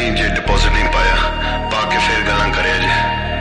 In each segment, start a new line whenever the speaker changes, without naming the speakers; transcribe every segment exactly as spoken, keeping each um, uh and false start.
नहीं जे डिपॉजिट नहीं पाया पा के फिर गल्लां करे जे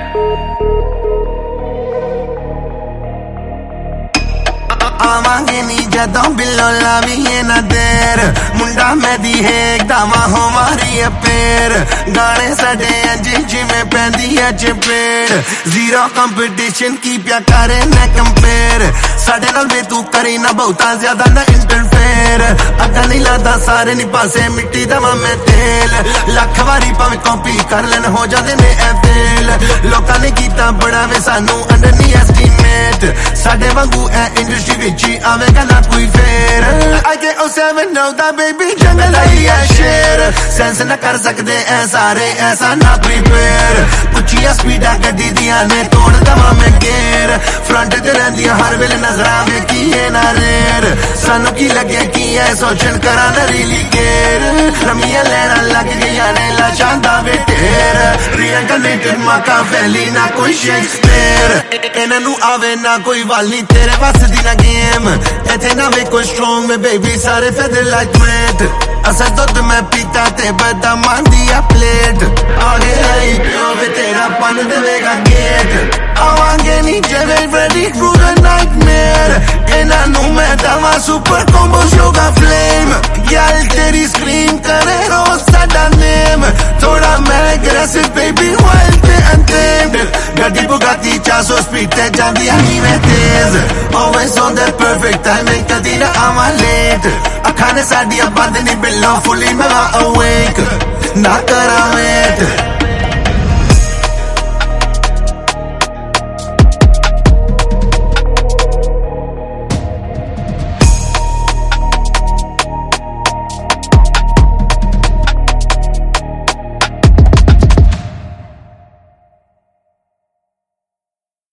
आवांगे नी जदों बिल्लो लावीए ना देर मुंडा मैं दी है एकदम हमारी अपेर गाने साडे अंजी जिमें पैंदी है चपेट जीरो कंपटीशन की प्या करे ना कंपेयर साडे नाल में तू करी ना बहुता ज्यादा ना इंटरफेयर अगा नहीं लादा सारे नी पासे मिट्टी दवा में तेल लख वारी भावे कॉपी कर लेन हो जाते ने ए फेल लोकां ने कीता बड़ा वे सानू अंडर नी एस्टीमेट साडे वांगू ए इंडस्ट्री विच ही आवेगा ना कोई फेर I get oh seven know that baby जंगल आई है शेर सेंस ना कर सकते ऐ सारे ऐसा ना प्रिपेयर पुछिया स्पीडा गड्डी दिया ने तोड़ दवा में गेर फ्रंट ते रहंदियां हर वेले नजरां में की है ना रेर सानू की लगे की है सोचन करा ना रियली केयर रमिया लेना लग गया ने ला चांदा वेटेर रीइंकार्नेटेड माका वैली ना कोई शेक्सपियर इन्हां नू आवे ना कोई वाली तेरे वस दी ना गेम इथे ना वे कोई स्ट्रॉन्ग में बेबी सारे फेदर लाइक ब्रेड असा दुध मैं पीता ते बदामां दी प्लेट आगे आई प्यो वे तेरा पन देवेगा गेट आवांगे नी जेवे रेडी थ्रू द नाइटमेयर इन्हां नू मैं दवा सुपर कॉम्बो शोगा फ्लेम गल तेरी स्क्रीम करे रोज साडा नेम थोड़ा मैं एग्रेसिव बेबी वाइल्ड ते अनटेम्ड गड्डी बुगाती चार सौ स्पीड ते जांदी हनी में तेज always on that perfect timing कदी ना आवा लेट अखां ने साडियां बंद नहीं बिल्लो फुली मैं awake ना करा वेट